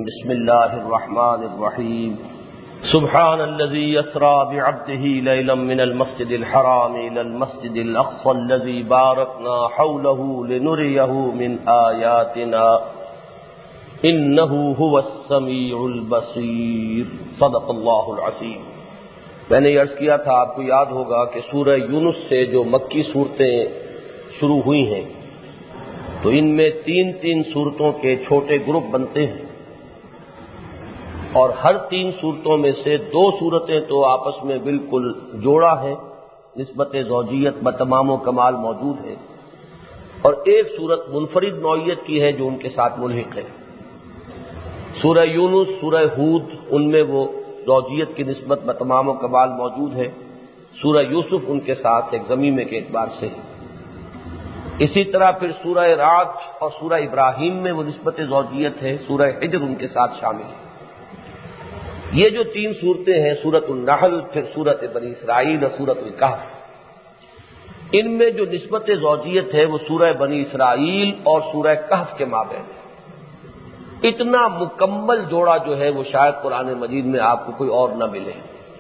بسم اللہ الرحمن الرحیم سبحان الذي اسرى بعبده ليلا من المسجد الحرام الى المسجد الاقصى الذي باركنا حوله لنريه من آياتنا انه هو السميع البصير صدق اللہ العظیم۔ میں نے عرض کیا تھا، آپ کو یاد ہوگا کہ سورہ یونس سے جو مکی صورتیں شروع ہوئی ہیں تو ان میں تین تین صورتوں کے چھوٹے گروپ بنتے ہیں، اور ہر تین صورتوں میں سے دو صورتیں تو آپس میں بالکل جوڑا ہے، نسبت زوجیت بتمام و کمال موجود ہے، اور ایک صورت منفرد نوعیت کی ہے جو ان کے ساتھ ملحق ہے۔ سورہ یونس، سورہ ہود، ان میں وہ زوجیت کی نسبت بتمام و کمال موجود ہے۔ سورہ یوسف ان کے ساتھ ایک ضمیمے کے اعتبار سے ہے۔ اسی طرح پھر سورہ رعد اور سورہ ابراہیم میں وہ نسبت زوجیت ہے، سورہ حجر ان کے ساتھ شامل ہے۔ یہ جو تین صورتیں ہیں، سورۃ النحل، پھر سورۃ بنی اسرائیل اور سورۃ الکہف، ان میں جو نسبت زوجیت ہے وہ سورہ بنی اسرائیل اور سورہ کہف کے مابین ہے۔ اتنا مکمل جوڑا جو ہے وہ شاید قرآن مجید میں آپ کو کوئی اور نہ ملے۔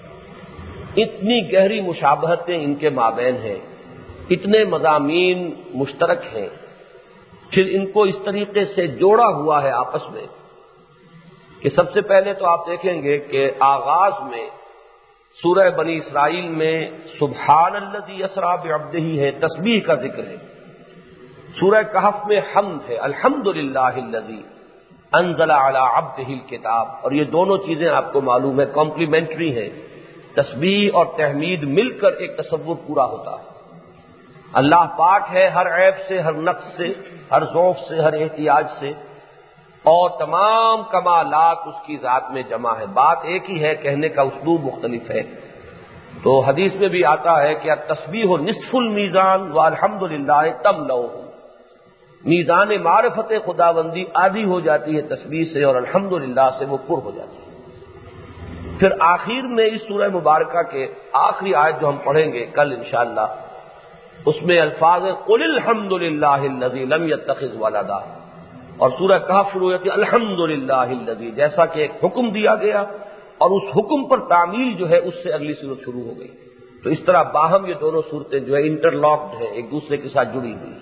اتنی گہری مشابہتیں ان کے مابین ہیں، اتنے مضامین مشترک ہیں، پھر ان کو اس طریقے سے جوڑا ہوا ہے آپس میں کہ سب سے پہلے تو آپ دیکھیں گے کہ آغاز میں سورہ بنی اسرائیل میں سبحان الذی اسریٰ بعبدہ ہے، تسبیح کا ذکر ہے۔ سورہ کہف میں حمد ہے، الحمدللہ الذی انزل علی عبدہ الکتاب، اور یہ دونوں چیزیں آپ کو معلوم ہے کمپلیمنٹری ہیں۔ تسبیح اور تحمید مل کر ایک تصور پورا ہوتا ہے۔ اللہ پاک ہے ہر عیب سے، ہر نقص سے، ہر ضعف سے، ہر احتیاج سے، اور تمام کمالات اس کی ذات میں جمع ہے۔ بات ایک ہی ہے، کہنے کا اسلوب مختلف ہے۔ تو حدیث میں بھی آتا ہے کہ التسبیح نصف المیزان والحمدللہ تملؤہ، میزان معرفت خداوندی آدھی ہو جاتی ہے تسبیح سے، اور الحمدللہ سے وہ پر ہو جاتی ہے۔ پھر آخر میں اس سورہ مبارکہ کے آخری آیت جو ہم پڑھیں گے کل انشاءاللہ، اس میں الفاظ قل الحمدللہ الذی لم یتخذ ولدا، اور سورہ کہف شروع ہوتی ہے الحمدللہ الذی، جیسا کہ ایک حکم دیا گیا اور اس حکم پر تعمیل جو ہے اس سے اگلی صورت شروع ہو گئی۔ تو اس طرح باہم یہ دونوں صورتیں جو ہے انٹرلاکڈ ہیں، ایک دوسرے کے ساتھ جڑی ہوئی۔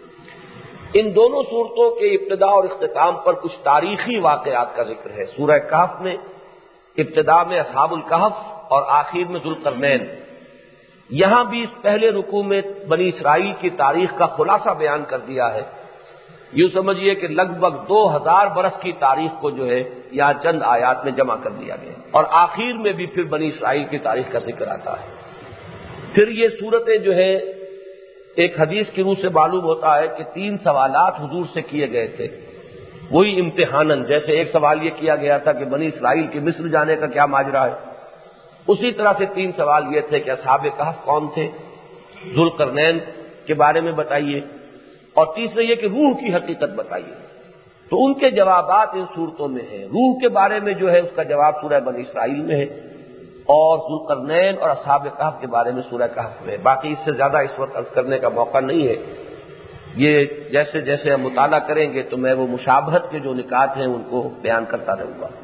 ان دونوں صورتوں کے ابتدا اور اختتام پر کچھ تاریخی واقعات کا ذکر ہے۔ سورہ کہف میں ابتدا میں اصحاب الکہف اور آخر میں ذوالقرنین۔ یہاں بھی اس پہلے رکوع میں بنی اسرائیل کی تاریخ کا خلاصہ بیان کر دیا ہے۔ یوں سمجھیے کہ لگ بھگ 2000 برس کی تاریخ کو جو ہے یہاں چند آیات میں جمع کر دیا گیا، اور آخر میں بھی پھر بنی اسرائیل کی تاریخ کا ذکر آتا ہے۔ پھر یہ صورتیں جو ہے ایک حدیث کی روح سے معلوم ہوتا ہے کہ 3 سوالات حضور سے کیے گئے تھے، وہی امتحاناً، جیسے ایک سوال یہ کیا گیا تھا کہ بنی اسرائیل کے مصر جانے کا کیا ماجرا ہے، اسی طرح سے 3 سوال یہ تھے کہ اصحاب کہف کون تھے، ذوالقرنین کے بارے میں بتائیے، اور تیسرے یہ کہ روح کی حقیقت بتائیے۔ تو ان کے جوابات ان صورتوں میں ہیں۔ روح کے بارے میں جو ہے اس کا جواب سورہ بنی اسرائیل میں ہے، اور ذوالقرنین اور اصحاب کہف کے بارے میں سورہ کہف میں ہے۔ باقی اس سے زیادہ اس وقت عرض کرنے کا موقع نہیں ہے، یہ جیسے جیسے ہم مطالعہ کریں گے تو میں وہ مشابہت کے جو نکات ہیں ان کو بیان کرتا رہوں گا۔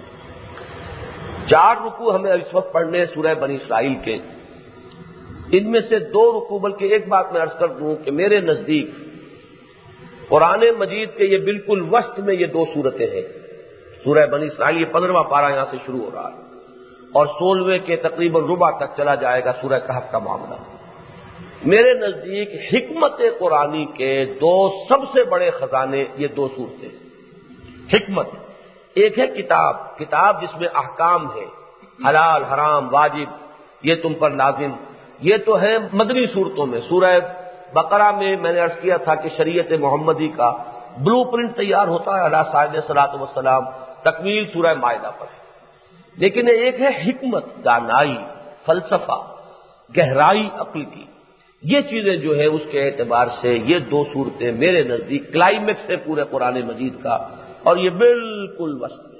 4 رکوع ہمیں اس وقت پڑھنے ہیں سورہ بنی اسرائیل کے۔ ان میں سے 2 رکوع، بلکہ ایک بات میں عرض کر دوں کہ میرے نزدیک قرآن مجید کے یہ بالکل وسط میں یہ 2 صورتیں ہیں۔ سورہ بنی اسرائیل یہ 15واں پارہ یہاں سے شروع ہو رہا ہے، اور 16ویں کے تقریباً ربع تک چلا جائے گا سورہ کہف کا معاملہ۔ میرے نزدیک حکمت قرآنی کے 2 سب سے بڑے خزانے یہ 2 صورتیں۔ حکمت ایک ہے کتاب جس میں احکام ہے، حلال حرام واجب، یہ تم پر لازم، یہ تو ہے مدنی صورتوں میں۔ سورہ بقرہ میں نے عرض کیا تھا کہ شریعت محمدی کا بلو پرنٹ تیار ہوتا ہے علیہ صاحب صلاۃ والسلام، تکمیل سورہ مائدہ پر ہے۔ لیکن ایک ہے حکمت، دانائی، فلسفہ، گہرائی عقل کی، یہ چیزیں جو ہے اس کے اعتبار سے یہ 2 صورتیں میرے نزدیک کلائمیکس ہے پورے قرآن مجید کا، اور یہ بالکل وسط میں۔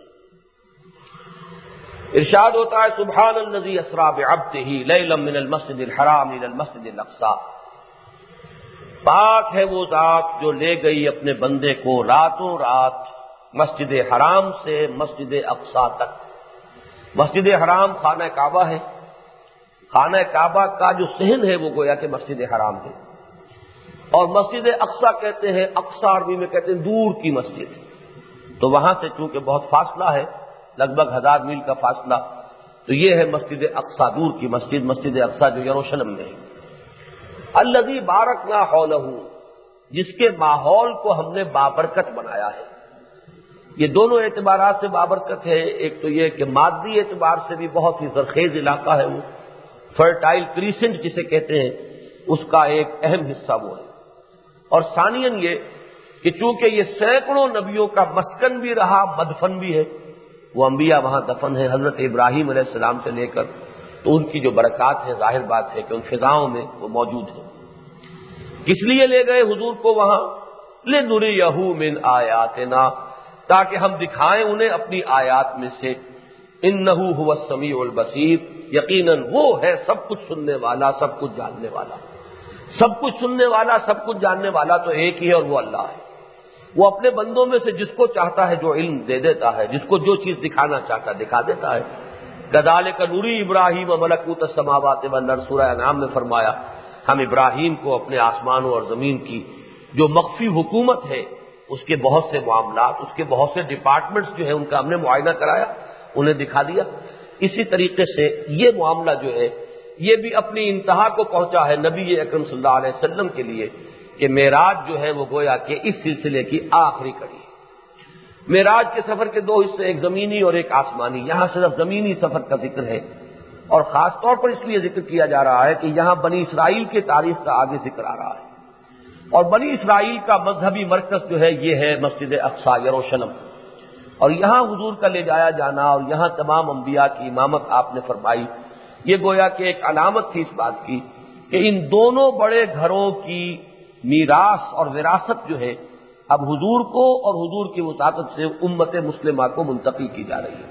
ارشاد ہوتا ہے سبحان الذی اسریٰ بعبدہ لیلا من المسجد الحرام الی المسجد الاقصی، پاک ہے وہ ذات جو لے گئی اپنے بندے کو راتوں رات مسجد حرام سے مسجد اقصی تک۔ مسجد حرام خانہ کعبہ ہے، خانہ کعبہ کا جو صحن ہے وہ گویا کہ مسجد حرام ہے، اور مسجد اقصی کہتے ہیں، اقصی عربی میں کہتے ہیں دور کی مسجد، تو وہاں سے چونکہ بہت فاصلہ ہے، لگ بھگ 1000 میل کا فاصلہ، تو یہ ہے مسجد اقصی، دور کی مسجد، مسجد اقصی جو یروشلم میں ہے۔ الذی بارکنا حولہ، جس کے ماحول کو ہم نے بابرکت بنایا ہے۔ یہ دونوں اعتبارات سے بابرکت ہے، ایک تو یہ کہ مادی اعتبار سے بھی بہت ہی زرخیز علاقہ ہے، وہ فرٹائل کریسنٹ جسے کہتے ہیں، اس کا ایک اہم حصہ وہ ہے، اور ثانیاً یہ کہ چونکہ یہ سینکڑوں نبیوں کا مسکن بھی رہا، مدفن بھی ہے، وہ انبیاء وہاں دفن ہیں حضرت ابراہیم علیہ السلام سے لے کر، تو ان کی جو برکات ہے ظاہر بات ہے کہ ان فضاؤں میں وہ موجود ہیں۔ کس لیے لے گئے حضور کو وہاں؟ لِنُرِيَهُ مِنْ آیاتنا، تاکہ ہم دکھائیں انہیں اپنی آیات میں سے، اِنَّهُ هُوَ السَّمِيعُ الْبَصِيرُ، یقیناً وہ ہے سب کچھ سننے والا، سب کچھ جاننے والا۔ سب کچھ سننے والا، سب کچھ جاننے والا تو ایک ہی ہے، اور وہ اللہ ہے۔ وہ اپنے بندوں میں سے جس کو چاہتا ہے جو علم دے دیتا ہے، جس کو جو چیز دکھانا چاہتا ہے دکھا دیتا ہے۔ کذالک نوری ابراہیم ملکوت السماوات والارض، سورہ انعام میں فرمایا ہم ابراہیم کو اپنے آسمانوں اور زمین کی جو مخفی حکومت ہے، اس کے بہت سے معاملات، اس کے بہت سے ڈپارٹمنٹس جو ہیں ان کا ہم نے معائنہ کرایا، انہیں دکھا دیا۔ اسی طریقے سے یہ معاملہ جو ہے یہ بھی اپنی انتہا کو پہنچا ہے نبی اکرم صلی اللہ علیہ وسلم کے لیے کہ معراج جو ہے وہ گویا کہ اس سلسلے کی آخری کڑی ہے۔ معراج کے سفر کے دو حصے، ایک زمینی اور ایک آسمانی۔ یہاں صرف زمینی سفر کا ذکر ہے، اور خاص طور پر اس لیے ذکر کیا جا رہا ہے کہ یہاں بنی اسرائیل کی تاریخ کا آگے ذکر آ رہا ہے، اور بنی اسرائیل کا مذہبی مرکز جو ہے یہ ہے مسجد اقصی یروشلم، اور یہاں حضور کا لے جایا جانا اور یہاں تمام انبیاء کی امامت آپ نے فرمائی، یہ گویا کہ ایک علامت تھی اس بات کی کہ ان دونوں بڑے گھروں کی میراث اور وراثت جو ہے اب حضور کو اور حضور کی وساطت سے امت مسلمہ کو منتقل کی جا رہی ہے۔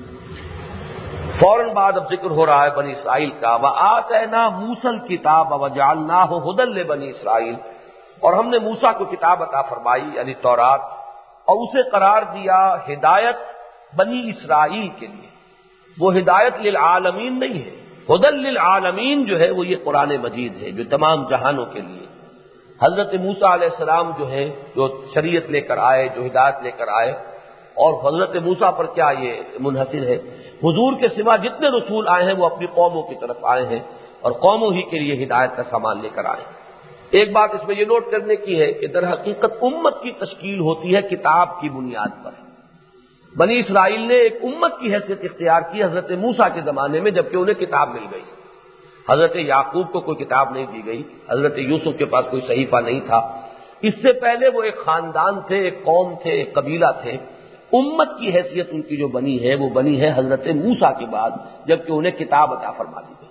فوراً بعد اب ذکر ہو رہا ہے بنی اسرائیل کا، وَآتَيْنَا مُوسَى الْكِتَابَ وَجَعَلْنَاهُ هُدًى لِبَنِي اسرائیل، اور ہم نے موسیٰ کو کتاب عطا فرمائی یعنی تورات، اور اسے قرار دیا ہدایت بنی اسرائیل کے لیے۔ وہ ہدایت للعالمین نہیں ہے، ہدی للعالمین جو ہے وہ یہ قرآن مجید ہے جو تمام جہانوں کے لیے۔ حضرت موسیٰ علیہ السلام جو ہے جو شریعت لے کر آئے، جو ہدایت لے کر آئے، اور حضرت موسیٰ پر کیا یہ منحصر ہے، حضور کے سوا جتنے رسول آئے ہیں وہ اپنی قوموں کی طرف آئے ہیں اور قوموں ہی کے لیے ہدایت کا سامان لے کر آئے ہیں۔ ایک بات اس میں یہ نوٹ کرنے کی ہے کہ در حقیقت امت کی تشکیل ہوتی ہے کتاب کی بنیاد پر۔ بنی اسرائیل نے ایک امت کی حیثیت اختیار کی حضرت موسیٰ کے زمانے میں، جبکہ انہیں کتاب مل گئی۔ حضرت یعقوب کو کوئی کتاب نہیں دی گئی، حضرت یوسف کے پاس کوئی صحیفہ نہیں تھا، اس سے پہلے وہ ایک خاندان تھے، ایک قوم تھے، ایک قبیلہ تھے۔ امت کی حیثیت ان کی جو بنی ہے وہ بنی ہے حضرت موسیٰ کے بعد، جبکہ انہیں کتاب عطا فرما دی گئی۔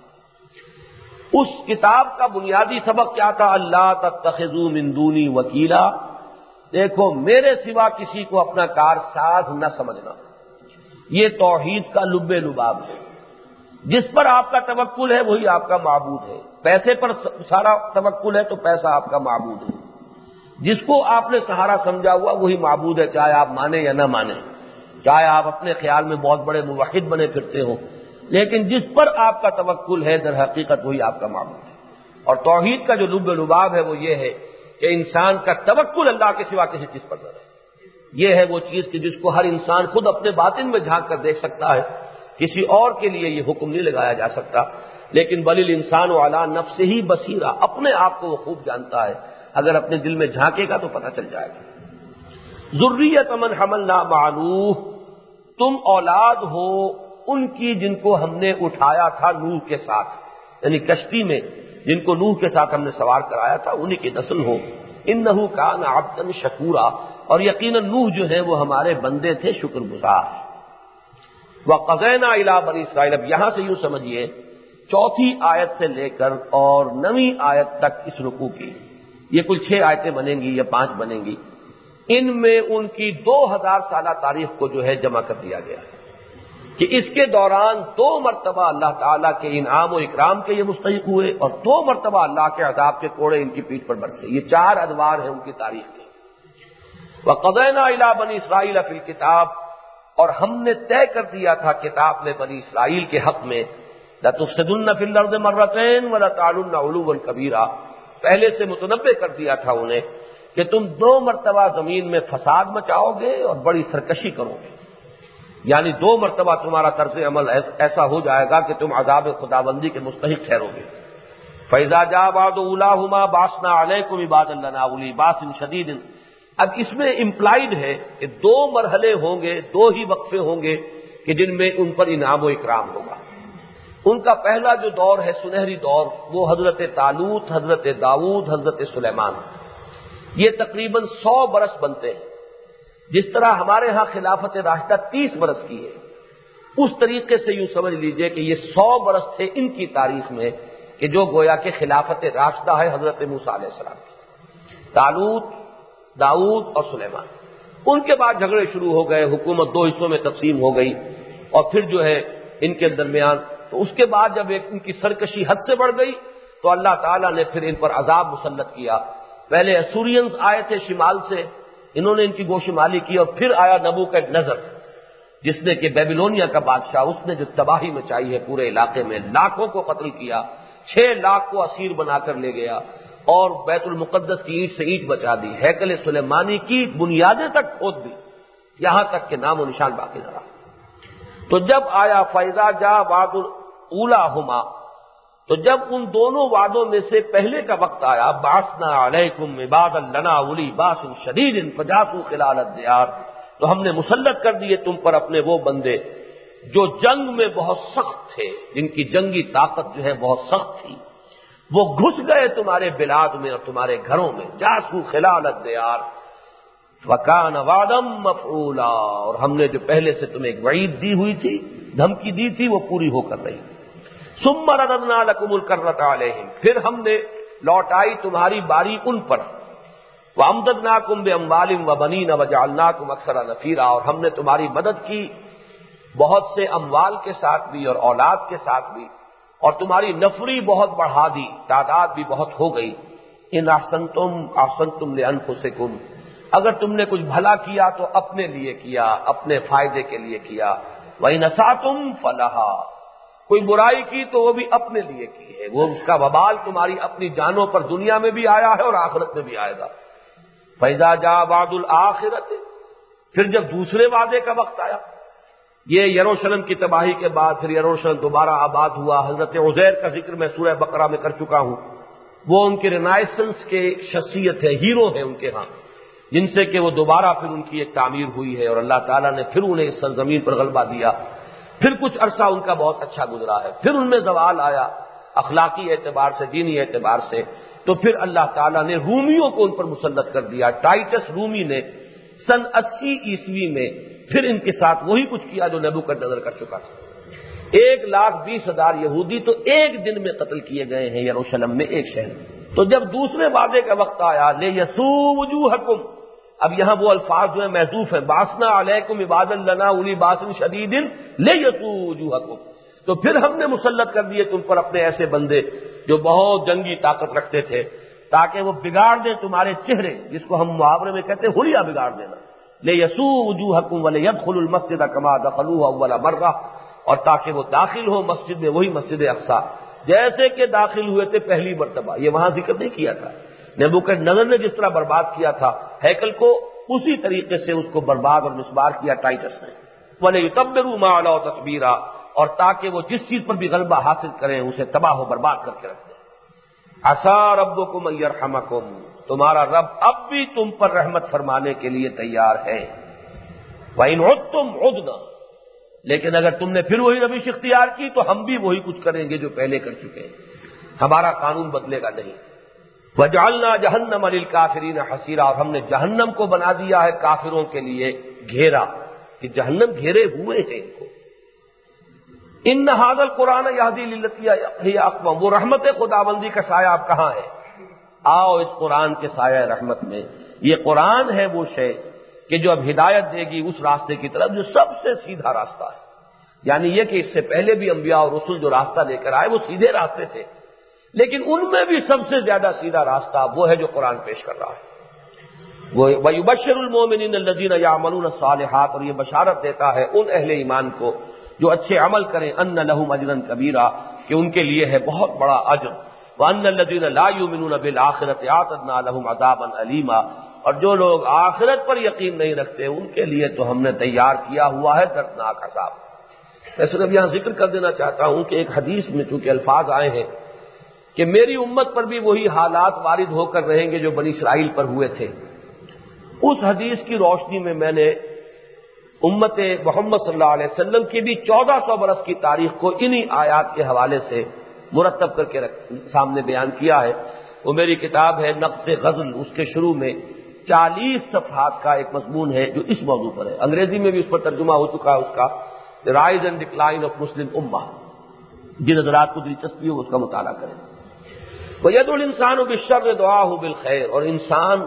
اس کتاب کا بنیادی سبق کیا تھا؟ اللہ تتخذوا من دونی وکیلا، دیکھو میرے سوا کسی کو اپنا کارساز نہ سمجھنا۔ یہ توحید کا لب لباب ہے، جس پر آپ کا توکل ہے وہی آپ کا معبود ہے۔ پیسے پر سارا توکل ہے تو پیسہ آپ کا معبود ہے، جس کو آپ نے سہارا سمجھا ہوا وہی معبود ہے، چاہے آپ مانیں یا نہ مانیں، چاہے آپ اپنے خیال میں بہت بڑے موحد بنے پھرتے ہو، لیکن جس پر آپ کا توکل ہے در حقیقت وہی آپ کا معبود ہے۔ اور توحید کا جو لب لباب ہے وہ یہ ہے کہ انسان کا توکل اللہ کے سوا کسی چیز پر نہ رہے۔ یہ ہے وہ چیز کہ جس کو ہر انسان خود اپنے باطن میں جھانک کر دیکھ سکتا ہے، کسی اور کے لیے یہ حکم نہیں لگایا جا سکتا۔ لیکن بل الانسان علی نفسہ بصیرہ، اپنے آپ کو وہ خوب جانتا ہے، اگر اپنے دل میں جھانکے گا تو پتہ چل جائے گا۔ ذریۃ من حملنا مع نوح، تم اولاد ہو ان کی جن کو ہم نے اٹھایا تھا نوح کے ساتھ، یعنی کشتی میں جن کو نوح کے ساتھ ہم نے سوار کرایا تھا انہی کی نسل ہو۔ انہ کان عبدا شکورا، اور یقیناً نوح جو ہے وہ ہمارے بندے تھے شکر گزار۔ وقضینا الی بنی اسرائیل، اب یہاں سے یوں سمجھیے چوتھی آیت سے لے کر اور 9ویں آیت تک اس رکوع کی، یہ کل 6 آیتیں بنیں گی یا 5 بنیں گی، ان میں ان کی 2000 سالہ تاریخ کو جو ہے جمع کر دیا گیا ہے کہ اس کے دوران 2 مرتبہ اللہ تعالیٰ کے انعام و اکرام کے یہ مستحق ہوئے، اور 2 مرتبہ اللہ کے عذاب کے کوڑے ان کی پیٹھ پر برسے۔ یہ 4 ادوار ہیں ان کی تاریخ کے۔ وَقَضَيْنَا إِلَىٰ بَنِي إِسْرَائِيلَ فِي الْكِتَابِ، اور ہم نے طے کر دیا تھا کتاب میں بنی اسرائیل کے حق میں، لَتُفْسِدُنَّ فِي الْأَرْضِ مَرَّتَيْنِ وَلَتَعْلُنَّ عُلُوًّا كَبِيرًا، پہلے سے متنبع کر دیا تھا انہیں کہ تم 2 مرتبہ زمین میں فساد مچاؤ گے اور بڑی سرکشی کرو گے، یعنی 2 مرتبہ تمہارا طرز عمل ایسا ہو جائے گا کہ تم عذاب خداوندی کے مستحق ٹھہرو گے۔ فَإِذَا جَاءَ وَعْدُ أُولَاهُمَا بَعَثْنَا عَلَيْكُمْ عِبَادًا لَنَا أُولِي بَأْسٍ شَدِيدٍ، اب اس میں امپلائڈ ہے کہ 2 مرحلے ہوں گے، 2 ہی وقفے ہوں گے کہ جن میں ان پر انعام و اکرام ہوگا۔ ان کا پہلا جو دور ہے سنہری دور، وہ حضرت طالوت، حضرت داؤد، حضرت سلیمان، یہ تقریباً 100 برس بنتے ہیں۔ جس طرح ہمارے ہاں خلافت راشدہ 30 برس کی ہے، اس طریقے سے یوں سمجھ لیجئے کہ یہ 100 برس تھے ان کی تاریخ میں کہ جو گویا کہ خلافت راشدہ ہے حضرت موسیٰ علیہ السلام کی، طالوت، داؤد اور سلیمان۔ ان کے بعد جھگڑے شروع ہو گئے، حکومت 2 حصوں میں تقسیم ہو گئی، اور پھر جو ہے ان کے درمیان، تو اس کے بعد جب ایک ان کی سرکشی حد سے بڑھ گئی تو اللہ تعالیٰ نے پھر ان پر عذاب مسلط کیا۔ پہلے اسورینز آئے تھے شمال سے، انہوں نے ان کی گوشمالی کی، اور پھر آیا نبوکدنضر جس نے کہ بیبیلونیا کا بادشاہ، اس نے جو تباہی مچائی ہے پورے علاقے میں، لاکھوں کو قتل کیا، 6 لاکھ کو اسیر بنا کر لے گیا، اور بیت المقدس کی اینٹ سے اینٹ بچا دی، ہیکل سلیمانی کی بنیادیں تک کھود دی، یہاں تک کہ نام و نشان باقی نہ رہا۔ تو جب آیا فَإِذَا جَاءَ وَعْدُ أُولَاهُمَا، تو جب ان دونوں وعدوں میں سے پہلے کا وقت آیا، بَعَثْنَا عَلَيْكُمْ عِبَادًا لَنَا أُولِي بَأْسٍ شَدِيدٍ فَجَاسُوا خِلَالَ الدِّيَارِ، تو ہم نے مسلط کر دیے تم پر اپنے وہ بندے جو جنگ میں بہت سخت تھے، جن کی جنگی طاقت جو ہے بہت سخت تھی، وہ گھس گئے تمہارے بلاد میں اور تمہارے گھروں میں، جاسو خلال الدیار، وکان وعدا مفعولا، اور ہم نے جو پہلے سے تمہیں ایک وعید دی ہوئی تھی، دھمکی دی تھی، وہ پوری ہو کر رہی۔ ثم رددنا لکم الکرۃ علیہم، پھر ہم نے لوٹائی تمہاری باری ان پر، وامددناکم باموال وبنین وجعلناکم اکثر نفیرا، اور ہم نے تمہاری مدد کی بہت سے اموال کے ساتھ بھی اور اولاد کے ساتھ بھی، اور تمہاری نفری بہت بڑھا دی، تعداد بھی بہت ہو گئی۔ ان احسنتم احسنتم لانفسکم، اگر تم نے کچھ بھلا کیا تو اپنے لیے کیا، اپنے فائدے کے لیے کیا، وَإِنْ أَسَأْتُمْ فَلَهَا، کوئی برائی کی تو وہ بھی اپنے لیے کی ہے، وہ اس کا وبال تمہاری اپنی جانوں پر دنیا میں بھی آیا ہے اور آخرت میں بھی آئے گا۔ فَإِذَا جَاءَ وَعْدُ الْآخِرَةِ، پھر جب دوسرے وعدے کا وقت آیا، یہ یروشلم کی تباہی کے بعد پھر یروشلم دوبارہ آباد ہوا۔ حضرت عزیر کا ذکر میں سورہ بقرہ میں کر چکا ہوں، وہ ان کے رینائسنس کے شخصیت ہے، ہیرو ہیں ان کے ہاں، جن سے کہ وہ دوبارہ پھر ان کی ایک تعمیر ہوئی ہے، اور اللہ تعالیٰ نے پھر انہیں اس سرزمین پر غلبہ دیا۔ پھر کچھ عرصہ ان کا بہت اچھا گزرا ہے، پھر ان میں زوال آیا اخلاقی اعتبار سے، دینی اعتبار سے، تو پھر اللہ تعالیٰ نے رومیوں کو ان پر مسلط کر دیا۔ ٹائٹس رومی نے سن 80 عیسوی میں پھر ان کے ساتھ وہی کچھ کیا جو نبوکدنضر کر چکا تھا۔ 1,20,000 یہودی تو ایک دن میں قتل کیے گئے ہیں یروشلم میں، ایک شہر میں۔ تو جب دوسرے وعدے کا وقت آیا، لِيَسُوءُ وُجُوهَكُمْ، اب یہاں وہ الفاظ جو ہیں محذوف ہیں، بَعَثْنَا عَلَيْكُمْ عِبَادًا لَنَا أُولِي بَأْسٍ شَدِيدٍ لِيَسُوءُ وُجُوهَكُمْ، تو پھر ہم نے مسلط کر دیے تم پر اپنے ایسے بندے جو بہت جنگی طاقت رکھتے تھے، تاکہ وہ بگاڑ دیں تمہارے چہرے، جس کو ہم محاورے میں کہتے ہیں حلیہ بگاڑ دینا، لِيَسُوءُ وُجُوهَكُمْ وَلِيَدْخُلُوا الْمَسْجِدَ كَمَا دَخَلُوهُ أَوَّلَ مَرَّةٍ، اور تاکہ وہ داخل ہو مسجد میں، وہی مسجد اقصیٰ جیسے کہ داخل ہوئے تھے پہلی مرتبہ۔ یہ وہاں ذکر نہیں کیا تھا، نبوکدنضر نے جس طرح برباد کیا تھا ہیکل کو، اسی طریقے سے اس کو برباد اور مسمار کیا ٹائٹس نے۔ وَلِيُتَبِّرُوا مَا عَلَوْا تَتْبِيرًا، اور تاکہ وہ جس چیز پر بھی غلبہ حاصل کریں اسے تباہ و برباد کر کے رکھ دیں۔ عَسَىٰ رَبُّكُمْ أَن يَرْحَمَكُمْ، تمہارا رب اب بھی تم پر رحمت فرمانے کے لیے تیار ہے۔ وَإِنْ عُدْتُمْ عُدْنَا، لیکن اگر تم نے پھر وہی روش اختیار کی تو ہم بھی وہی کچھ کریں گے جو پہلے کر چکے ہیں، ہمارا قانون بدلے گا نہیں۔ وَجَعَلْنَا جَهَنَّمَ لِلْكَافِرِينَ حَصِيرًا، اور ہم نے جہنم کو بنا دیا ہے کافروں کے لیے گھیرا، کہ جہنم گھیرے ہوئے ہیں ان کو۔ إِنَّ هَذَا الْقُرْآنَ يَهْدِي لِلَّتِي هِيَ أَقْوَمُ، وہ رحمت خداوندی کا سایہ اب کہاں ہے؟ آؤ اس قرآن کے سایہ رحمت میں، یہ قرآن ہے وہ شے کہ جو اب ہدایت دے گی اس راستے کی طرف جو سب سے سیدھا راستہ ہے، یعنی یہ کہ اس سے پہلے بھی انبیاء اور رسول جو راستہ لے کر آئے وہ سیدھے راستے تھے، لیکن ان میں بھی سب سے زیادہ سیدھا راستہ وہ ہے جو قرآن پیش کر رہا ہے۔ وَيُبَشِّرُ الْمُؤْمِنِينَ الَّذِينَ يَعْمَلُونَ الصَّالِحَاتِ، اور یہ بشارت دیتا ہے ان اہل ایمان کو جو اچھے عمل کریں، ان لہم اجرا کبیرا، کہ ان کے لیے ہے بہت بڑا اجر، وان الذین لا یؤمنون بالآخرۃ اعتدنا لهم عذابا الیما، اور جو لوگ آخرت پر یقین نہیں رکھتے ان کے لیے تو ہم نے تیار کیا ہوا ہے دردناک عذاب۔ میں صرف یہاں ذکر کر دینا چاہتا ہوں کہ ایک حدیث میں چونکہ الفاظ آئے ہیں کہ میری امت پر بھی وہی حالات وارد ہو کر رہیں گے جو بنی اسرائیل پر ہوئے تھے، اس حدیث کی روشنی میں میں نے امت محمد صلی اللہ علیہ وسلم کی بھی 1400 برس کی تاریخ کو انہی آیات کے حوالے سے مرتب کر کے سامنے بیان کیا ہے۔ وہ میری کتاب ہے نقص غزل، اس کے شروع میں 40 صفحات کا ایک مضمون ہے جو اس موضوع پر ہے، انگریزی میں بھی اس پر ترجمہ ہو چکا ہے اس کا، The Rise and Decline of Muslim Ummah۔ جن حضرات کو دلچسپی ہو اس کا مطالعہ کریں۔ وَيَدْعُو الْإِنسَانُ بِالشَّرِّ دُعَاهُ بِالْخَيْرِ، اور انسان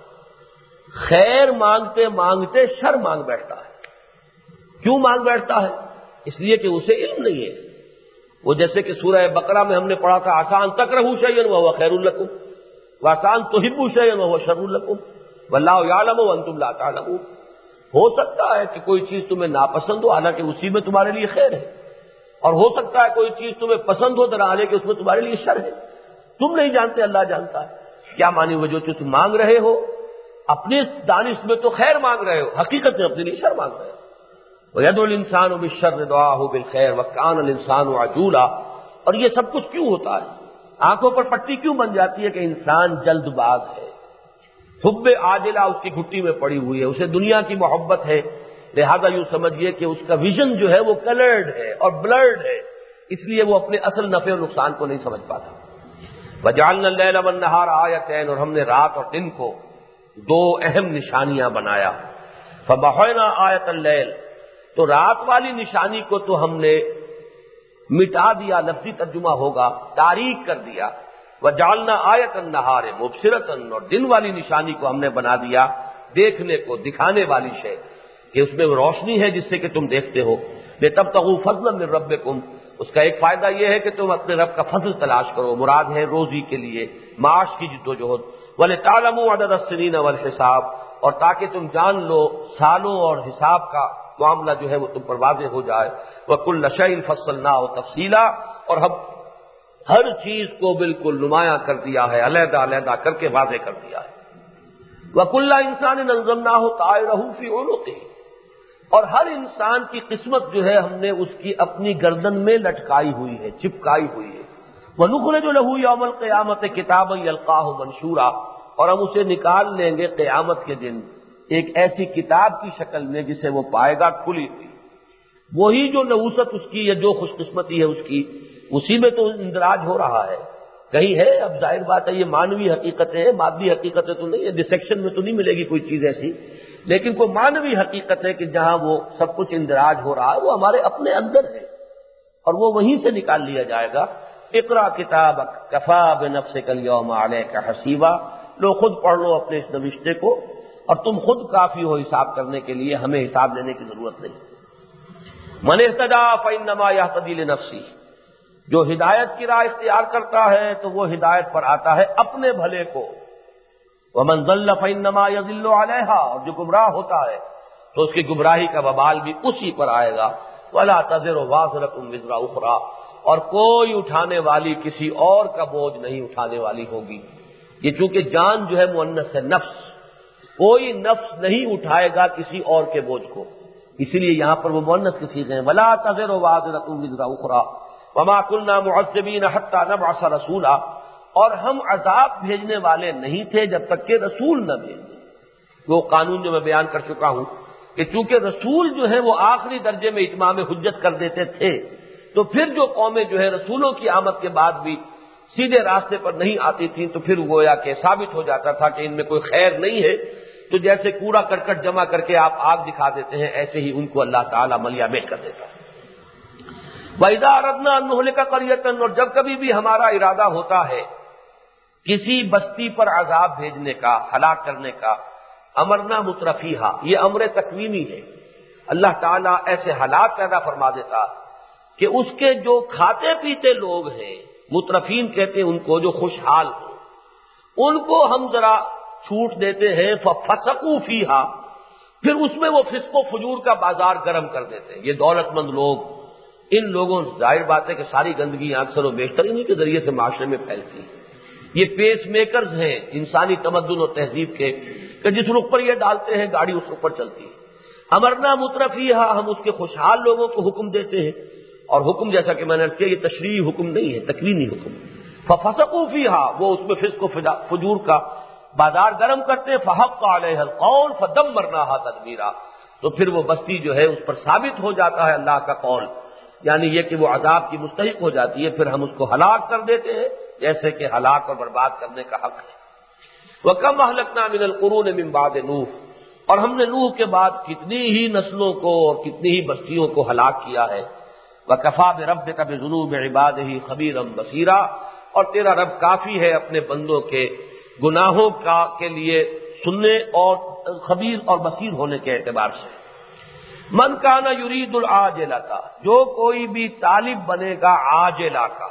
خیر مانگتے مانگتے شر مانگ بیٹھتا ہے۔ کیوں مانگ بیٹھتا ہے؟ اس لیے کہ اسے علم نہیں ہے۔ وہ جیسے کہ سورہ بقرہ میں ہم نے پڑھا تھا، آسان تکرہوا شیئا وہو خیر لکم وآسان تحبوا شیئا وہو شر لکم واللہ یعلم وانتم لا تعلمون۔ ہو سکتا ہے کہ کوئی چیز تمہیں ناپسند ہو حالانکہ اسی میں تمہارے لیے خیر ہے، اور ہو سکتا ہے کوئی چیز تمہیں پسند ہو حالانکہ اس میں تمہارے لیے شر ہے۔ تم نہیں جانتے، اللہ جانتا ہے۔ کیا مانی وہ جو چیز تم مانگ رہے ہو اپنی دانش میں تو خیر مانگ رہے ہو، حقیقت میں اپنے لیے شر مانگ رہے ہو۔ وَيَدْعُو الْإِنسَانُ بِالشَّرِّ دُعَاهُ بِالْخَيْرِ وَكَانَ الْإِنسَانُ عَجُولًا، اور یہ سب کچھ کیوں ہوتا ہے؟ آنکھوں پر پٹی کیوں بن جاتی ہے کہ انسان جلد باز ہے، حب عاجلہ اس کی گھٹی میں پڑی ہوئی ہے، اسے دنیا کی محبت ہے، لہذا یوں سمجھیے کہ اس کا ویژن جو ہے وہ کلرڈ ہے اور بلرڈ ہے، اس لیے وہ اپنے اصل نفع و نقصان کو نہیں سمجھ پاتا۔ وَجَعَلْنَا اللَّيْلَ وَالنَّهَارَ آیَتَيْنِ، اور ہم نے رات اور دن کو دو اہم نشانیاں بنایا۔ فَمَحَوْنَا آیَةَ اللَّيْلِ، تو رات والی نشانی کو تو ہم نے مٹا دیا، لفظی ترجمہ ہوگا تاریک کر دیا۔ وَجَعَلْنَا آیَةَ النَّهَارِ مُبْصِرَةً، اور دن والی نشانی کو ہم نے بنا دیا دیکھنے کو، دکھانے والی شے، کہ اس میں روشنی ہے جس سے کہ تم دیکھتے ہو۔ لِتَبْتَغُوا فَضْلًا مِّن رَّبِّكُمْ، اس کا ایک فائدہ یہ ہے کہ تم اپنے رب کا فضل تلاش کرو، مراد ہے روزی کے لیے، معاش کی جدوجہد۔ وَلِتَعْلَمُوا عَدَدَ السِّنِينَ وَالْحِسَابَ، اور تاکہ تم جان لو سالوں اور حساب کا معاملہ جو ہے وہ تم پر واضح ہو جائے۔ وَكُلَّ شَيْءٍ فَصَّلْنَاهُ تَفْصِيلًا، اور ہم ہر چیز کو بالکل نمایاں کر دیا ہے، علیحدہ علیحدہ کر کے واضح کر دیا ہے۔ وَكُلَّ إِنسَانٍ أَلْزَمْنَاهُ طَائِرَهُ فِي عُنُقِهِ، اور ہر انسان کی قسمت جو ہے ہم نے اس کی اپنی گردن میں لٹکائی ہوئی ہے، چپکائی ہوئی ہے۔ وَنُخْرِجُ لَهُ يَوْمَ الْقِيَامَةِ كِتَابًا يَلْقَاهُ مَنشُورًا، اور ہم اسے نکال لیں گے قیامت کے دن ایک ایسی کتاب کی شکل میں جسے وہ پائے گا کھلی ہوئی۔ وہی جو نحوست اس کی یا جو خوش قسمتی ہے اس کی، اسی میں تو اندراج ہو رہا ہے۔ کہیں ہے، اب ظاہر بات ہے یہ مانوی حقیقتیں ہیں، مادی حقیقتیں تو نہیں ہے، ڈسیکشن میں تو نہیں ملے گی کوئی چیز ایسی، لیکن کوئی مانوی حقیقت ہے کہ جہاں وہ سب کچھ اندراج ہو رہا ہے وہ ہمارے اپنے اندر ہے، اور وہ وہیں سے نکال لیا جائے گا۔ اقرا کتابک کفا بنفسک اليوم علیک حسیبا، لو خود پڑھ لو اپنے اس نوشتے کو، اور تم خود کافی ہو حساب کرنے کے لیے، ہمیں حساب لینے کی ضرورت نہیں۔ من اہتدی فانما یہتدی لنفسہ، جو ہدایت کی راہ اختیار کرتا ہے تو وہ ہدایت پر آتا ہے اپنے بھلے کو۔ ومن ضل فانما یضل علیہا، اور جو گمراہ ہوتا ہے تو اس کی گمراہی کا وبال بھی اسی پر آئے گا۔ ولا تزر وازرۃ وزر اخری، اور کوئی اٹھانے والی کسی اور کا بوجھ نہیں اٹھانے والی ہوگی۔ یہ چونکہ جان جو ہے مؤنث ہے، نفس، کوئی نفس نہیں اٹھائے گا کسی اور کے بوجھ کو، اسی لیے یہاں پر وہ مؤنث کی صیغہ ہے۔ ولا تزر وازرۃ وزر اخری وما كنا معذبین حتی نبعث رسولا، اور ہم عذاب بھیجنے والے نہیں تھے جب تک کہ رسول نہ بھیجیں۔ وہ قانون جو میں بیان کر چکا ہوں کہ چونکہ رسول جو ہے وہ آخری درجے میں اتمام حجت کر دیتے تھے، تو پھر جو قومیں جو ہے رسولوں کی آمد کے بعد بھی سیدھے راستے پر نہیں آتی تھیں تو پھر گویا کہ ثابت ہو جاتا تھا کہ ان میں کوئی خیر نہیں ہے، تو جیسے کوڑا کرکٹ جمع کر کے آپ آگ دکھا دیتے ہیں، ایسے ہی ان کو اللہ تعالیٰ ملیا میٹ کر دیتا ہے۔ وَإِذَا أَرَدْنَا أَن نُّهْلِكَ قَرْيَةً، اور جب کبھی بھی ہمارا ارادہ ہوتا ہے کسی بستی پر عذاب بھیجنے کا، ہلاک کرنے کا، امرنا مترفیہا، یہ امر تکوینی ہے، اللہ تعالیٰ ایسے حالات پیدا فرما دیتا کہ اس کے جو کھاتے پیتے لوگ ہیں، مترفین کہتے ہیں ان کو، جو خوشحال ہوں، ان کو ہم ذرا چھوٹ دیتے ہیں فَفَسَقُوا فِيهَا، پھر اس میں وہ فسق و فجور کا بازار گرم کر دیتے ہیں۔ یہ دولت مند لوگ، ان لوگوں، ظاہر بات ہے کہ ساری گندگی اکثر و بیشتر انہی کے ذریعے سے معاشرے میں پھیلتی ہے۔ یہ پیس میکرز ہیں انسانی تمدن و تہذیب کے، کہ جس رخ پر یہ ڈالتے ہیں گاڑی اس رخ پر چلتی ہے۔ امرنا مترفیہا، ہم اس کے خوشحال لوگوں کو حکم دیتے ہیں، اور حکم جیسا کہ میں نے عرض کیا یہ تشریعی حکم نہیں ہے، تکوینی حکم۔ فَفَسَقُوا فِيهَا، وہ اس میں فسق و فجور کا بازار گرم کرتے ہیں۔ فَحَقَّ عَلَيْهَا الْقَوْلُ فَدَمَّرْنَاهَا تَدْمِيرًا، تو پھر وہ بستی جو ہے اس پر ثابت ہو جاتا ہے اللہ کا قول، یعنی یہ کہ وہ عذاب کی مستحق ہو جاتی ہے، پھر ہم اس کو ہلاک کر دیتے ہیں جیسے کہ ہلاک اور برباد کرنے کا حق ہے۔ وَكَمْ أَهْلَكْنَا مِنَ الْقُرُونِ مِنْ بَعْدِ نُوحٍ، اور ہم نے نوح کے بعد کتنی ہی نسلوں کو اور کتنی ہی بستیوں کو ہلاک کیا ہے۔ وَكَفَىٰ بِرَبِّكَ بِذُنُوبِ عِبَادِهِ خَبِيرًا بَصِيرًا، اور تیرا رب کافی ہے اپنے بندوں کے گناہوں کے لیے سننے اور خبیر اور بصیر ہونے کے اعتبار سے۔ من کان یرید العاجلۃ، جو کوئی بھی طالب بنے گا عاجلہ کا،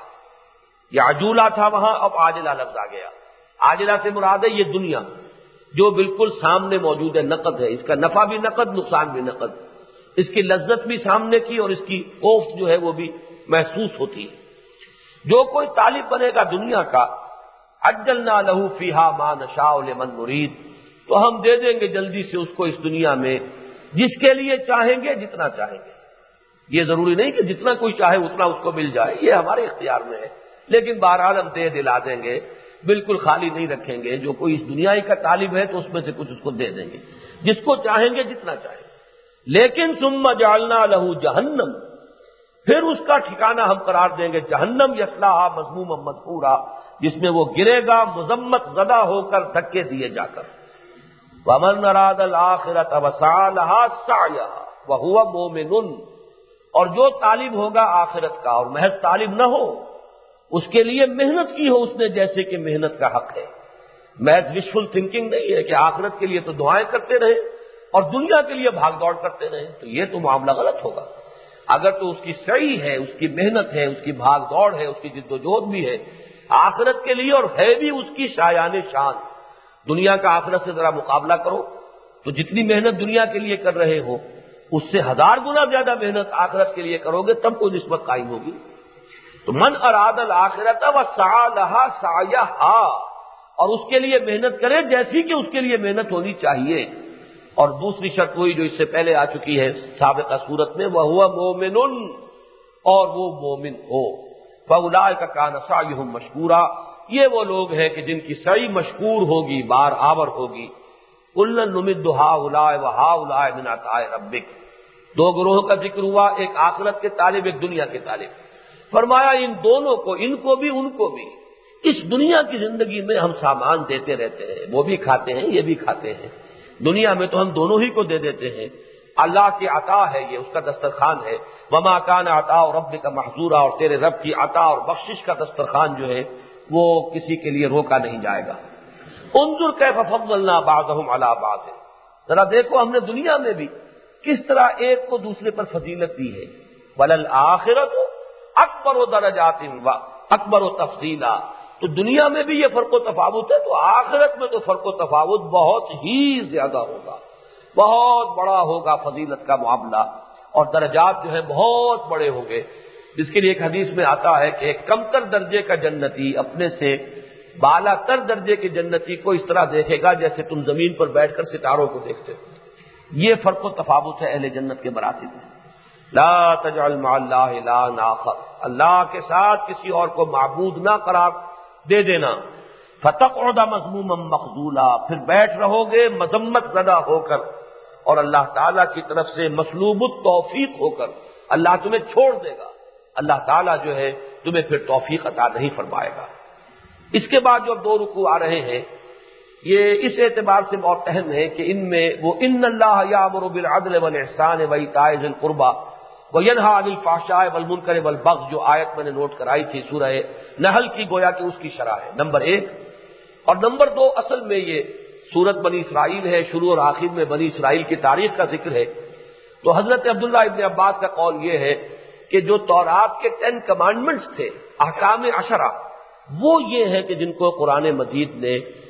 یہ عجولہ تھا وہاں، اب عاجلہ لفظ آ گیا۔ عاجلہ سے مراد ہے یہ دنیا جو بالکل سامنے موجود ہے، نقد ہے، اس کا نفع بھی نقد، نقصان بھی نقد، اس کی لذت بھی سامنے کی اور اس کی کوفت جو ہے وہ بھی محسوس ہوتی ہے۔ جو کوئی طالب بنے گا دنیا کا، عجلنا لہ فیہا ما نشاء لمن نرید، تو ہم دے دیں گے جلدی سے اس کو اس دنیا میں جس کے لیے چاہیں گے، جتنا چاہیں گے۔ یہ ضروری نہیں کہ جتنا کوئی چاہے اتنا اس کو مل جائے، یہ ہمارے اختیار میں ہے، لیکن بہرحال ہم دے دلا دیں گے، بالکل خالی نہیں رکھیں گے۔ جو کوئی اس دنیا ہی کا طالب ہے تو اس میں سے کچھ اس کو دے دیں گے، جس کو چاہیں گے، جتنا چاہیں گے۔ لیکن ثم جعلنا لہ جہنم، پھر اس کا ٹھکانہ ہم قرار دیں گے جہنم، یصلاھا مذموما مدحورا، جس میں وہ گرے گا مذمت زدہ ہو کر، دھکے دیے جا کر۔ وَمَنْ أَرَادَ الْآخِرَةَ وَسَعَىٰ لَهَا سَعْيَهَا وَهُوَ مُؤْمِنٌ، اور جو طالب ہوگا آخرت کا اور محض طالب نہ ہو، اس کے لیے محنت کی ہو اس نے جیسے کہ محنت کا حق ہے، محض وشفل تھنکنگ نہیں ہے کہ آخرت کے لیے تو دعائیں کرتے رہیں اور دنیا کے لیے بھاگ دوڑ کرتے رہیں، تو یہ تو معاملہ غلط ہوگا۔ اگر تو اس کی سعی ہے، اس کی محنت ہے، اس کی بھاگ دوڑ ہے، اس کی جد و جہد بھی ہے آخرت کے لیے، اور ہے بھی اس کی شایان شان، دنیا کا آخرت سے ذرا مقابلہ کرو تو جتنی محنت دنیا کے لیے کر رہے ہو اس سے 1000 گنا زیادہ محنت آخرت کے لیے کرو گے، تب کوئی نسبت قائم ہوگی۔ تو من اراد الآخرۃ وسعی لہا سعیہا، اور اس کے لیے محنت کرے جیسی کہ اس کے لیے محنت ہونی چاہیے۔ اور دوسری شرط وہی جو اس سے پہلے آ چکی ہے سابقہ صورت میں، وَهُوَ مُؤْمِنٌ، اور وہ مومن ہو۔ فَأُولَٰئِکَ كَانَ سَعْيُهُم مَّشْكُورًا، یہ وہ لوگ ہیں کہ جن کی سعی مشکور ہوگی، بار آور ہوگی۔ كُلًّا نُمِدُّ هَٰؤُلَاءِ وَهَٰؤُلَاءِ مِنْ عَطَاءِ رَبِّكَ، دو گروہوں کا ذکر ہوا، ایک آخرت کے طالب، ایک دنیا کے طالب۔ فرمایا ان دونوں کو، ان کو بھی ان کو بھی، اس دنیا کی زندگی میں ہم سامان دیتے رہتے ہیں، وہ بھی کھاتے ہیں یہ بھی کھاتے ہیں، دنیا میں تو ہم دونوں ہی کو دے دیتے ہیں۔ اللہ کی عطا ہے، یہ اس کا دسترخوان ہے۔ وما کان عطاء ربک محظورا، اور تیرے رب کی عطا اور بخشش کا دسترخوان جو ہے وہ کسی کے لیے روکا نہیں جائے گا۔ انظر کیف فضلنا بعضهم علی بعض، ذرا دیکھو ہم نے دنیا میں بھی کس طرح ایک کو دوسرے پر فضیلت دی ہے۔ وللآخرۃ اکبر درجات و اکبر تفصیلا، تو دنیا میں بھی یہ فرق و تفاوت ہے، تو آخرت میں تو فرق و تفاوت بہت ہی زیادہ ہوگا، بہت بڑا ہوگا فضیلت کا معاملہ، اور درجات جو ہیں بہت بڑے ہوں گے۔ جس کے لیے ایک حدیث میں آتا ہے کہ ایک کمتر درجے کا جنتی اپنے سے بالا تر درجے کے جنتی کو اس طرح دیکھے گا جیسے تم زمین پر بیٹھ کر ستاروں کو دیکھتے ہو۔ یہ فرق و تفاوت ہے اہل جنت کے مراتب میں۔ لا تجعل مع اللہ الہا آخر، اللہ کے ساتھ کسی اور کو معبود نہ قرار دے دینا۔ فتقعد مذموما مخذولا، پھر بیٹھ رہو گے مذمت زدہ ہو کر، اور اللہ تعالیٰ کی طرف سے مسلوب التوفیق ہو کر اللہ تمہیں چھوڑ دے گا، اللہ تعالیٰ جو ہے تمہیں پھر توفیق عطا نہیں فرمائے گا۔ اس کے بعد جو اب 2 رکوع آ رہے ہیں یہ اس اعتبار سے بہت اہم ہے کہ ان میں وہ ان اللہ یامر بالعدل والاحسان وایتاء ذی القربى وینہی عن الفحشاء والمنکر والبغی، جو آیت میں نے نوٹ کرائی تھی سورہ نحل کی، گویا کہ اس کی شرح ہے نمبر 1۔ اور نمبر 2 اصل میں یہ سورت بنی اسرائیل ہے، شروع اور آخر میں بنی اسرائیل کی تاریخ کا ذکر ہے۔ تو حضرت عبداللہ ابن عباس کا قول یہ ہے کہ جو تورات کے 10 کمانڈمنٹس تھے، احکام 10، وہ یہ ہے کہ جن کو قرآن مجید نے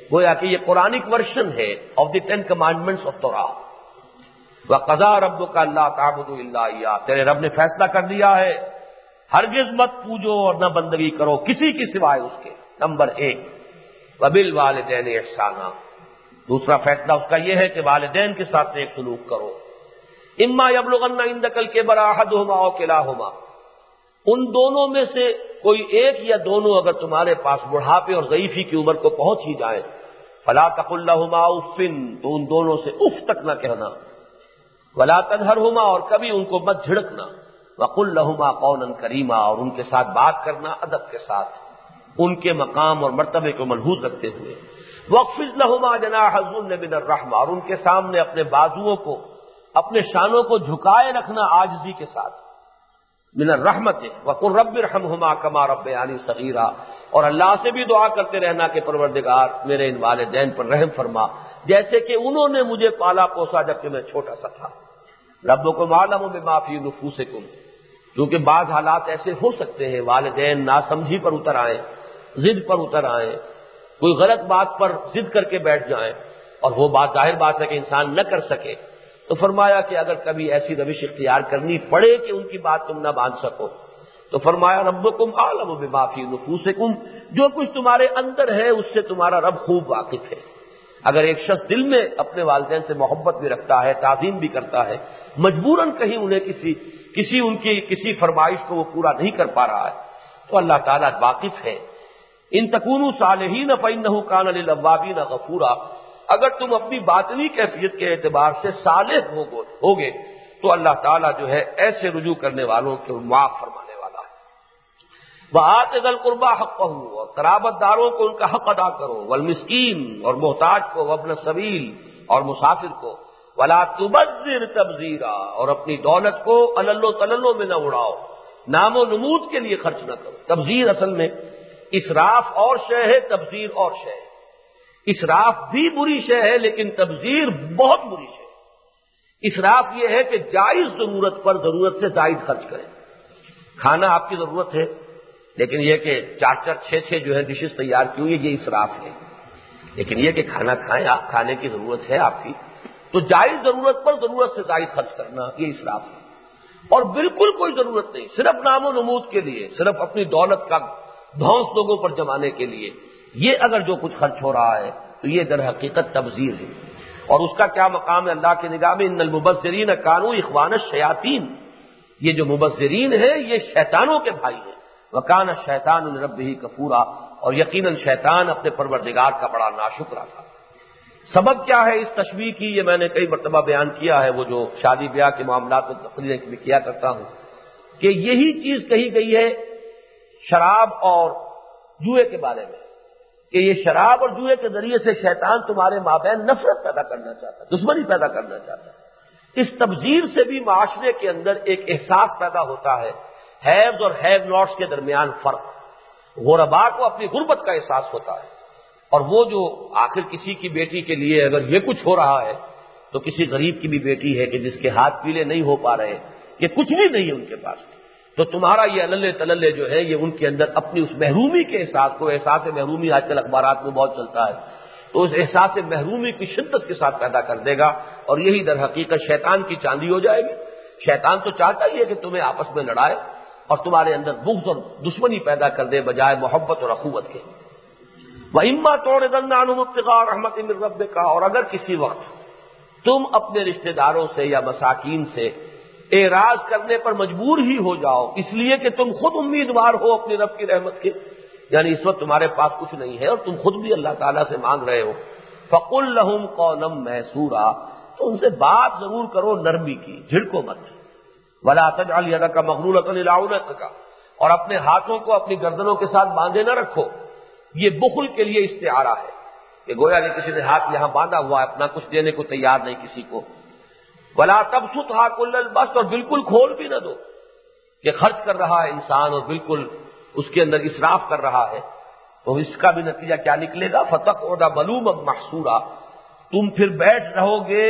گویا کہ یہ قرآنک ورژن ہے of the 10 commandments of Torah. وَقَضَىٰ رَبُّكَ أَلَّا تَعْبُدُوا إِلَّا إِيَّاهُ، تیرے رب نے فیصلہ کر دیا ہے ہرگز مت پوجو اور نہ بندگی کرو کسی کی سوائے اس کے. نمبر 1 وَبِالْوَالِدَيْنِ إِحْسَانًا، دوسرا فیصلہ اس کا یہ ہے کہ والدین کے ساتھ ایک سلوک کرو. اما یبلغن عندک الکبر احدہما او کلاہما، ان دونوں میں سے کوئی ایک یا دونوں اگر تمہارے پاس بڑھاپے اور ضعیفی کی عمر کو پہنچ ہی جائیں، فلا تقل لہما اف، تو ان دونوں سے اف تک نہ کہنا، ولا تنہرہما، اور کبھی ان کو مت جھڑکنا، وقل لہما قولا کریما، اور ان کے ساتھ بات کرنا ادب کے ساتھ، ان کے مقام اور مرتبے کو ملحوظ رکھتے ہوئے. واخفض لہما جناح الذل من الرحمہ، اور ان کے سامنے اپنے بازوؤں کو، اپنے شانوں کو جھکائے رکھنا عاجزی کے ساتھ، من الرحمت. وقل رب ارحمہما کما ربیانی صغیرا، اور اللہ سے بھی دعا کرتے رہنا کہ پروردگار میرے ان والدین پر رحم فرما جیسے کہ انہوں نے مجھے پالا پوسا جبکہ میں چھوٹا سا تھا. ربکم اعلم بما فی نفوسکم، کیونکہ بعض حالات ایسے ہو سکتے ہیں والدین ناسمجھی پر اتر آئیں، ضد پر اتر آئیں، کوئی غلط بات پر ضد کر کے بیٹھ جائیں، اور وہ بات ظاہر بات ہے کہ انسان نہ کر سکے. تو فرمایا کہ اگر کبھی ایسی روش اختیار کرنی پڑے کہ ان کی بات تم نہ مان سکو، تو فرمایا ربکم اعلم بما فی نفوسکم، جو کچھ تمہارے اندر ہے اس سے تمہارا رب خوب واقف ہے. اگر ایک شخص دل میں اپنے والدین سے محبت بھی رکھتا ہے، تعظیم بھی کرتا ہے، مجبوراً کہیں انہیں کسی فرمائش کو وہ پورا نہیں کر پا رہا ہے، تو اللہ تعالیٰ واقف ہے. ان تکونوا صالحین فإنہ کان للأوابین غفورا، اگر تم اپنی باطنی کیفیت کے اعتبار سے صالح ہوگے تو اللہ تعالیٰ جو ہے ایسے رجوع کرنے والوں کو معاف فرمانے والا ہے. وآت ذی القربى حقہ، اور قرابت داروں کو ان کا حق ادا کرو، والمسکین، اور محتاج کو، وابن السبیل، اور مسافر کو، ولا تبذر تبذیرا، اور اپنی دولت کو علل و تللوں میں نہ اڑاؤ، نام و نمود کے لیے خرچ نہ کرو. تبذیر اصل میں اسراف اور شے ہے، تبذیر اور شے ہے. اسراف بھی بری شے ہے لیکن تبذیر بہت بری شے ہے. اسراف یہ ہے کہ جائز ضرورت پر ضرورت سے زائد خرچ کریں. کھانا آپ کی ضرورت ہے لیکن یہ کہ 4-4 6 جو ہے ڈشز تیار کی ہوئی، یہ اسراف ہے. لیکن یہ کہ کھانا کھائیں، آپ کھانے کی ضرورت ہے آپ کی، تو جائز ضرورت پر ضرورت سے زائد خرچ کرنا یہ اسراف ہے. اور بالکل کوئی ضرورت نہیں، صرف نام و نمود کے لیے، صرف اپنی دولت کا دھونس لوگوں پر جمانے کے لیے یہ اگر جو کچھ خرچ ہو رہا ہے تو یہ در حقیقت تبذیر ہے. اور اس کا کیا مقام ہے اللہ کی نگاہ میں؟ ان المبذرین کانوا اخوان الشیاطین، یہ جو مبذرین ہیں یہ شیطانوں کے بھائی ہیں. وکان الشیطان لربہ کفورا، اور یقیناً شیطان اپنے پروردگار کا بڑا ناشکرا تھا. سبب کیا ہے اس تشبیہ کی؟ یہ میں نے کئی مرتبہ بیان کیا ہے، وہ جو شادی بیاہ کے معاملات میں تقریریں بھی کیا کرتا ہوں، کہ یہی چیز کہی گئی ہے شراب اور جوئے کے بارے میں، کہ یہ شراب اور جوئے کے ذریعے سے شیطان تمہارے مابین نفرت پیدا کرنا چاہتا ہے، دشمنی پیدا کرنا چاہتا ہے. اس تبذیر سے بھی معاشرے کے اندر ایک احساس پیدا ہوتا ہے، ہیوز اور ہیو ناٹس کے درمیان فرق. غربا کو اپنی غربت کا احساس ہوتا ہے، اور وہ جو آخر کسی کی بیٹی کے لیے اگر یہ کچھ ہو رہا ہے تو کسی غریب کی بھی بیٹی ہے کہ جس کے ہاتھ پیلے نہیں ہو پا رہے، کہ کچھ بھی نہیں ہے ان کے پاس، تو تمہارا یہ علل تللے جو ہے یہ ان کے اندر اپنی اس محرومی کے احساس کو، احساس محرومی آج کل اخبارات میں بہت چلتا ہے، تو اس احساس محرومی کی شدت کے ساتھ پیدا کر دے گا، اور یہی در حقیقت شیطان کی چاندی ہو جائے گی. شیطان تو چاہتا ہی ہے کہ تمہیں آپس میں لڑائے اور تمہارے اندر بغض اور دشمنی پیدا کر دے بجائے محبت اور اخوت کے. وَإِمَّا تُعْرِضَنَّ عَنْهُمْ ابْتِغَاءَ رَحْمَةٍ مِّن رَّبِّكَ، اور اگر کسی وقت تم اپنے رشتہ داروں سے یا مساکین سے اعراض کرنے پر مجبور ہی ہو جاؤ اس لیے کہ تم خود امیدوار ہو اپنے رب کی رحمت کے، یعنی اس وقت تمہارے پاس کچھ نہیں ہے اور تم خود بھی اللہ تعالیٰ سے مانگ رہے ہو، فَقُل لَّهُمْ قَوْلًا مَّيْسُورًا، تو ان سے بات ضرور کرو نرمی کی، جھڑکو مت. وَلَا تَجْعَلْ يَدَكَ مَغْلُولَةً إِلَىٰ عُنُقِكَ، اور اپنے ہاتھوں کو اپنی گردنوں کے ساتھ باندھے نہ رکھو. یہ بخل کے لیے استعارہ ہے کہ گویا کہ کسی نے ہاتھ یہاں باندھا ہوا ہے، اپنا کچھ دینے کو تیار نہیں کسی کو. وَلَا تَبْسُطْهَا كُلَّ الْبَسْطِ، اور بالکل کھول بھی نہ دو کہ خرچ کر رہا ہے انسان اور بالکل اس کے اندر اسراف کر رہا ہے، تو اس کا بھی نتیجہ کیا نکلے گا؟ فَتَقْعُدَ مَلُومًا مَحْسُورًا، تم پھر بیٹھ رہو گے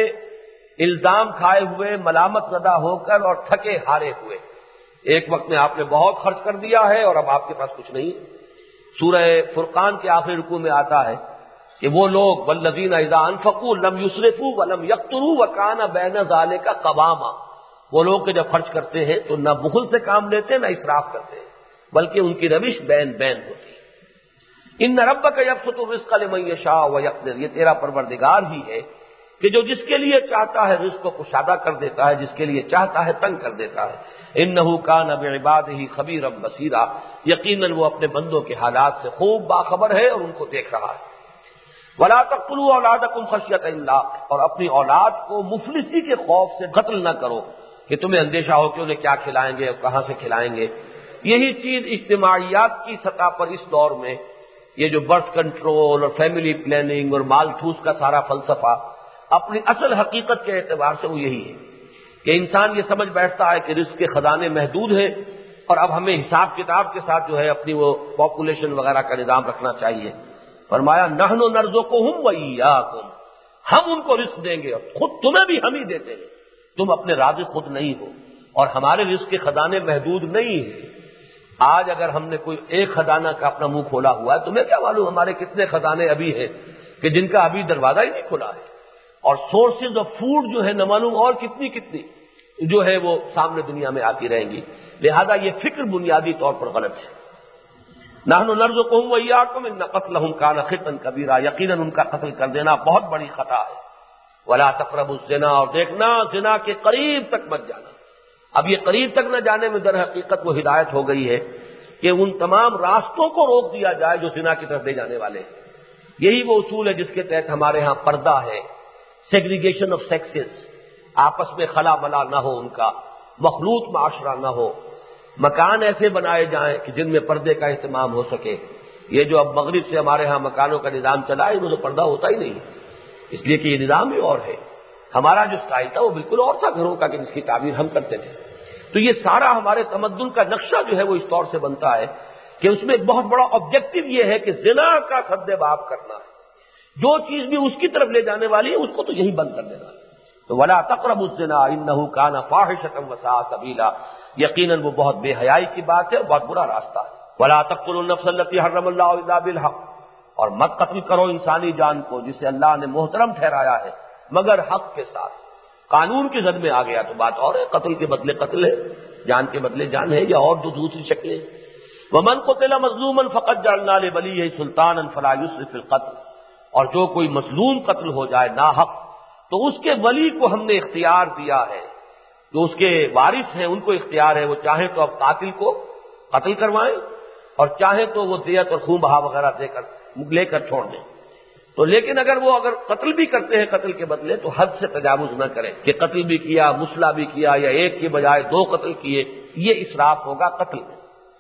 الزام کھائے ہوئے، ملامت زدہ ہو کر اور تھکے ہارے ہوئے. ایک وقت میں آپ نے بہت خرچ کر دیا ہے اور اب آپ کے پاس کچھ نہیں. سورہ فرقان کے آخری رکوع میں آتا ہے کہ وہ لوگ والذین اذا انفقوا لم یسرفوا ولم یقتروا وکان بین ذلک قواما، وہ لوگ کہ جب خرچ کرتے ہیں تو نہ بخل سے کام لیتے نہ اسراف کرتے ہیں، بلکہ ان کی روش بین بین ہوتی ہے۔ ان ربک یبسط الرزق لمن یشاء ویقدر، یہ تیرا پروردگار ہی ہے کہ جو جس کے لیے چاہتا ہے رزق کو کشادہ کر دیتا ہے، جس کے لیے چاہتا ہے تنگ کر دیتا ہے۔ انہ کان بعبادہ خبیرا بصیرا، یقیناً وہ اپنے بندوں کے حالات سے خوب باخبر ہے اور ان کو دیکھ رہا ہے۔ ولا تقتلوا اولادکم خشیۃ املاق، اور اپنی اولاد کو مفلسی کے خوف سے قتل نہ کرو کہ تمہیں اندیشہ ہو کہ انہیں کیا کھلائیں گے اور کہاں سے کھلائیں گے۔ یہی چیز اجتماعیات کی سطح پر اس دور میں یہ جو برتھ کنٹرول اور فیملی پلاننگ اور مالتھوس کا سارا فلسفہ اپنی اصل حقیقت کے اعتبار سے وہ یہی ہے کہ انسان یہ سمجھ بیٹھتا ہے کہ رزق کے خزانے محدود ہیں اور اب ہمیں حساب کتاب کے ساتھ جو ہے اپنی وہ پاپولیشن وغیرہ کا نظام رکھنا چاہیے۔ فرمایا نحن نرزقہم وایاکم، ہم ان کو رزق دیں گے اور خود تمہیں بھی ہم ہی دیتے ہیں، تم اپنے رازق خود نہیں ہو اور ہمارے رزق کے خزانے محدود نہیں ہیں۔ آج اگر ہم نے کوئی ایک خزانہ کا اپنا منہ کھولا ہوا ہے، تمہیں کیا معلوم ہمارے کتنے خزانے ابھی ہیں کہ جن کا ابھی دروازہ ہی نہیں کھلا ہے، اور سورسز آف فوڈ جو ہے نہ معلوم اور کتنی کتنی جو ہے وہ سامنے دنیا میں آتی رہیں گی۔ لہذا یہ فکر بنیادی طور پر غلط ہے۔ نحن نرزقہم وایاکم ان قتلہم کان خطا کبیرا، یقیناً ان کا قتل کر دینا بہت بڑی خطا ہے۔ ولا تقربوا الزنا، اور دیکھنا زنا کے قریب تک مت جانا۔ اب یہ قریب تک نہ جانے میں در حقیقت وہ ہدایت ہو گئی ہے کہ ان تمام راستوں کو روک دیا جائے جو زنا کی طرف لے جانے والے ہیں۔ یہی وہ اصول ہے جس کے تحت ہمارے ہاں پردہ ہے، سیگریگیشن آف سیکسز، آپس میں خلا ملا نہ ہو، ان کا مخلوط معاشرہ نہ ہو، مکان ایسے بنائے جائیں کہ جن میں پردے کا اہتمام ہو سکے۔ یہ جو اب مغرب سے ہمارے ہاں مکانوں کا نظام چلا ہے، ان میں تو پردہ ہوتا ہی نہیں، اس لیے کہ یہ نظام ہی اور ہے۔ ہمارا جو سٹائل تھا وہ بالکل اور تھا گھروں کا کہ جس کی تعبیر ہم کرتے تھے۔ تو یہ سارا ہمارے تمدن کا نقشہ جو ہے وہ اس طور سے بنتا ہے کہ اس میں ایک بہت بڑا آبجیکٹو یہ ہے کہ زنا کا سد باب کرنا ہے، جو چیز بھی اس کی طرف لے جانے والی ہے اس کو تو یہی بند کر دینا ہے۔ تو ولا تقربوا الزنا انہ کان فاحشۃ وساء سبیلا، یقیناً وہ بہت بے حیائی کی بات ہے اور بہت برا راستہ ہے۔ ولا تقتلوا النفس التي حرم اللہ الا بالحق، اور مت قتل کرو انسانی جان کو جسے اللہ نے محترم ٹھہرایا ہے مگر حق کے ساتھ۔ قانون کی زد میں آ گیا تو بات اور ہے، قتل کے بدلے قتل ہے، جان کے بدلے جان ہے، یا اور دوسری شکلیں۔ ومن قتل مظلوما فقد جعلنا لولیہ سلطانا فلا یسرف فی القتل، اور جو کوئی مظلوم قتل ہو جائے ناحق تو اس کے ولی کو ہم نے اختیار دیا ہے، جو اس کے وارث ہیں ان کو اختیار ہے، وہ چاہیں تو اب قاتل کو قتل کروائیں اور چاہیں تو وہ دیت اور خون بہا وغیرہ لے کر چھوڑ دیں۔ تو لیکن اگر قتل بھی کرتے ہیں قتل کے بدلے تو حد سے تجاوز نہ کریں کہ قتل بھی کیا، مسلح بھی کیا، یا ایک کی بجائے دو قتل کیے، یہ اسراف ہوگا قتل میں۔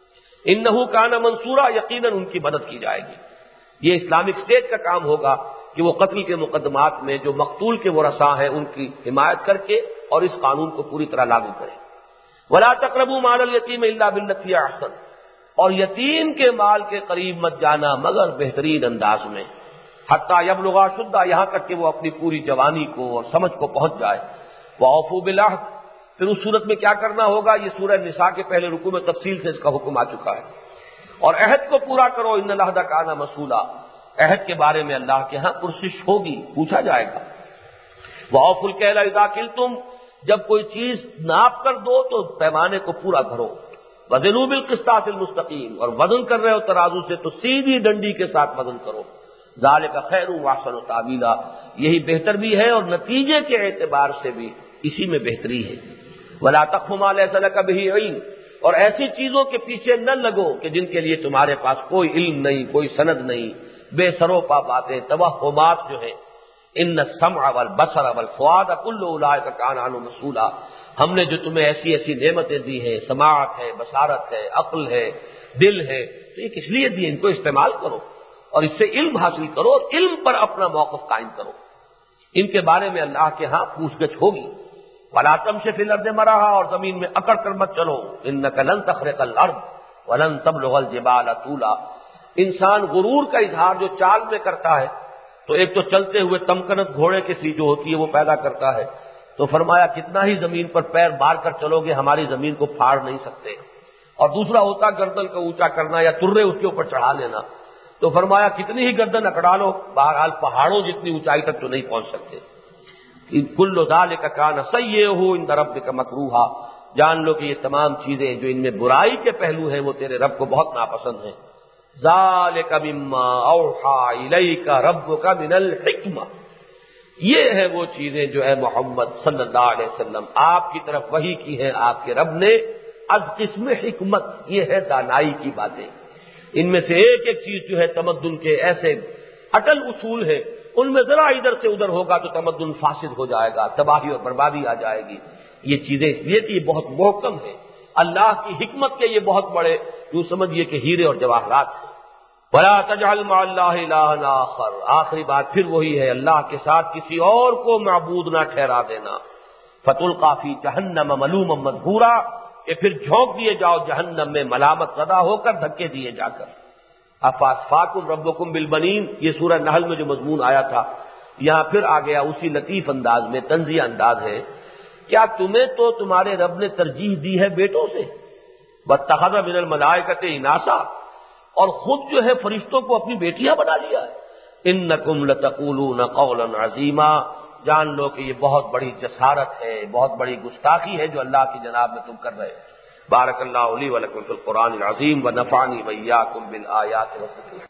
انہ کان منصورا، یقیناً ان کی مدد کی جائے گی۔ یہ اسلامک اسٹیٹ کا کام ہوگا کہ وہ قتل کے مقدمات میں جو مقتول کے ورثاء ہیں ان کی حمایت کر کے اور اس قانون کو پوری طرح لاگو کریں۔ ولا تقربوا مال الیتیم الا بالتی ہی احسن، اور یتیم کے مال کے قریب مت جانا مگر بہترین انداز میں، حتی یبلغ اشدہ، یہاں تک کہ وہ اپنی پوری جوانی کو اور سمجھ کو پہنچ جائے۔ واوفوا بالعہد، پھر اس صورت میں کیا کرنا ہوگا، یہ سورہ نساء کے پہلے رکوع میں تفصیل سے اس کا حکم آ چکا ہے۔ اور عہد کو پورا کرو، ان العہد کان مسئولا، عہد کے بارے میں اللہ کے ہاں پرسش ہوگی، پوچھا جائے گا۔ واوفوا الکیل اذا کلتم، جب کوئی چیز ناپ کر دو تو پیمانے کو پورا کرو۔ وزنوا بالقسطاس المستقیم، اور وزن کر رہے ہو ترازو سے تو سیدھی ڈنڈی کے ساتھ وزن کرو۔ ذالک خیر واحسن تاویلا، یہی بہتر بھی ہے اور نتیجے کے اعتبار سے بھی اسی میں بہتری ہے۔ ولا تقف ما لیس لک بہ علم، اور ایسی چیزوں کے پیچھے نہ لگو کہ جن کے لیے تمہارے پاس کوئی علم نہیں، کوئی سند نہیں، بے سروپا باتیں، توہمات جو ہیں۔ ان السمع والبصر والفؤاد کل اولئک کان عنہ مسئولا، ہم نے جو تمہیں ایسی ایسی نعمتیں دی ہیں، سماعت ہے، بصارت ہے، عقل ہے، دل ہے، تو یہ کس لیے دی؟ ان کو استعمال کرو اور اس سے علم حاصل کرو اور علم پر اپنا موقف قائم کرو۔ ان کے بارے میں اللہ کے ہاں پوچھ گچھ ہوگی۔ ولا تمش فی الارض مرحا، اور زمین میں اکڑ کر مت چلو۔ انک لن تخرق الارض ولن تبلغ الجبال طولا، انسان غرور کا اظہار جو چال میں کرتا ہے تو ایک تو چلتے ہوئے تمکنت گھوڑے کی سی جو ہوتی ہے وہ پیدا کرتا ہے، تو فرمایا کتنا ہی زمین پر پیر مار کر چلو گے ہماری زمین کو پھاڑ نہیں سکتے۔ اور دوسرا ہوتا گردن کا اونچا کرنا یا ترے اس کے اوپر چڑھا لینا۔ تو فرمایا کتنی ہی گردن اکڑا لو، بہرحال پہاڑوں جتنی اونچائی تک تو نہیں پہنچ سکتے۔ کل ذالک کان سیئہ عند ربک مکروہا، جان لو کہ یہ تمام چیزیں جو ان میں برائی کے پہلو ہیں وہ تیرے رب کو بہت ناپسند ہیں۔ ذالک مما اوحی الیک ربک من الحکمہ، یہ ہے وہ چیزیں جو ہے محمد صلی اللہ علیہ وسلم آپ کی طرف وحی کی ہیں آپ کے رب نے، از قسم حکمت، یہ ہے دانائی کی باتیں۔ ان میں سے ایک ایک چیز جو ہے تمدن کے ایسے اٹل اصول ہیں، ان میں ذرا ادھر سے ادھر ہوگا تو تمدن فاسد ہو جائے گا، تباہی اور بربادی آ جائے گی۔ یہ چیزیں اس لیے کہ یہ بہت محکم ہے، اللہ کی حکمت کے یہ بہت بڑے یوں سمجھیے کہ ہیرے اور جواہرات ہیں۔ وَلَا تَجْعَلْ مَعَ اللَّهِ إِلَٰهًا آخَرَ، آخری بات پھر وہی ہے، اللہ کے ساتھ کسی اور کو معبود نہ ٹھہرا دینا۔ فَتُلْقَىٰ فِي جَهَنَّمَ مَلُومًا مَدْحُورًا، کہ پھر جھونک دیے جاؤ جہنم میں ملامت زدہ ہو کر، دھکے دیے جا کر۔ افاسفاکم ربکم بالبنین، یہ سورہ نحل میں جو مضمون آیا تھا یہاں پھر آ گیا اسی لطیف انداز میں، طنزیہ انداز ہے۔ کیا تمہیں تو تمہارے رب نے ترجیح دی ہے بیٹوں سے؟ واتخذ من الملائکۃ اناسا، اور خود جو ہے فرشتوں کو اپنی بیٹیاں بنا لیا ہے۔ انکم لتقولون قولا عظیما، جان لو کہ یہ بہت بڑی جسارت ہے، بہت بڑی گستاخی ہے جو اللہ کی جناب میں تم کر رہے ہو۔ بارک اللہ لی ولکم فی القرآن العظیم ونفعنی وإیاکم بالآیات والذکر